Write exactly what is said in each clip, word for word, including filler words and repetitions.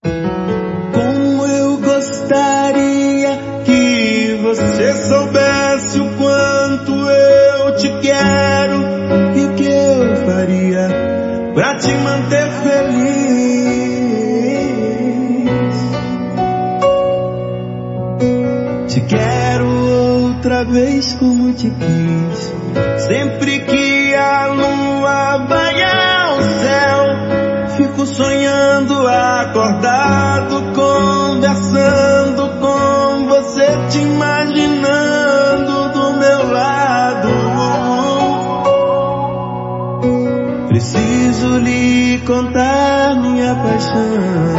Como eu gostaria que você soubesse o quanto eu te quero e o que eu faria pra te manter feliz. Te quero outra vez como te quis. Sempre que a lua vai ao céu, fico sonhando acordado, conversando com você, te imaginando do meu lado. Preciso lhe contar minha paixão.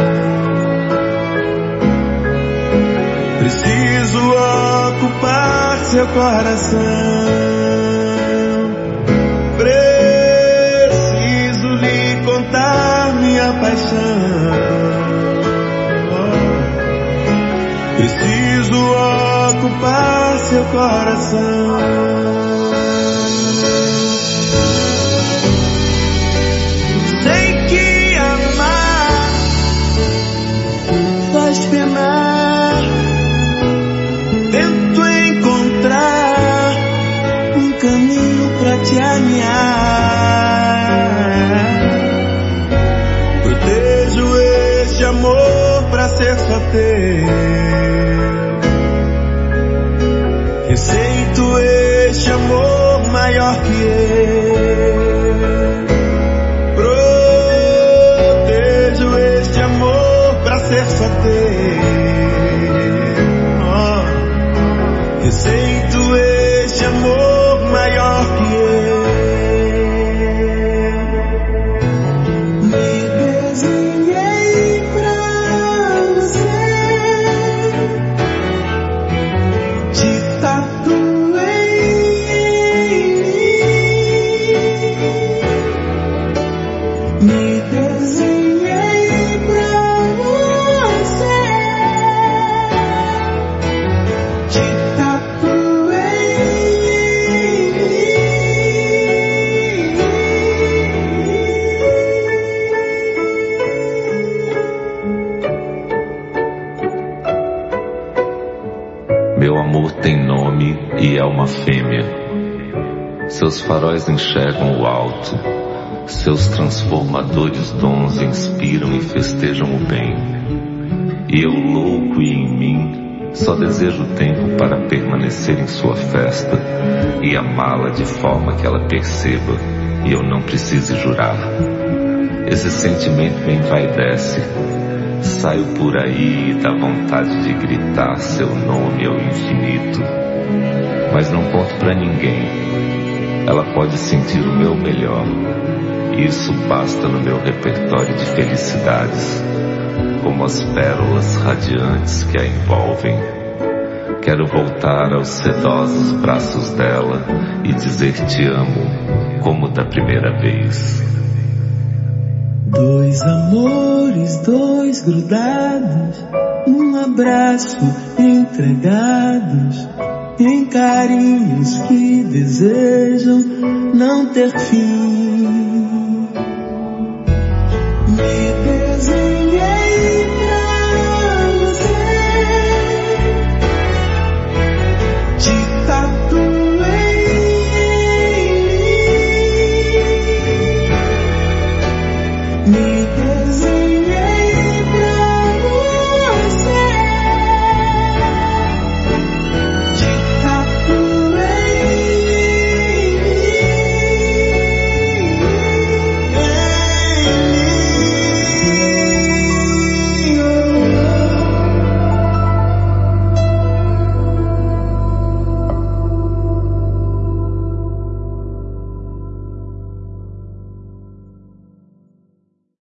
Preciso ocupar seu coração. Preciso lhe contar minha paixão. Preciso ocupar seu coração. Sei que amar faz penar. Tento encontrar um caminho pra te alinhar. Protejo este amor pra ser só teu. Receito este amor maior que eu. Protejo este amor pra ser só teu. Receito este amor maior que eu. Me desenhei pra você, te tatuei em mim. Me desenhei pra você, te Meu amor tem nome e é uma fêmea. Seus faróis enxergam o alto. Seus transformadores dons inspiram e festejam o bem. E eu, louco e em mim, só desejo o tempo para permanecer em sua festa e amá-la de forma que ela perceba e eu não precise jurar. Esse sentimento me envaidece. Saio por aí e dá vontade de gritar seu nome ao infinito. Mas não conto pra ninguém. Ela pode sentir o meu melhor. Isso basta no meu repertório de felicidades, como as pérolas radiantes que a envolvem. Quero voltar aos sedosos braços dela e dizer te amo, como da primeira vez. Dois amores, dois grudados, um abraço entregados em carinhos que desejam não ter fim.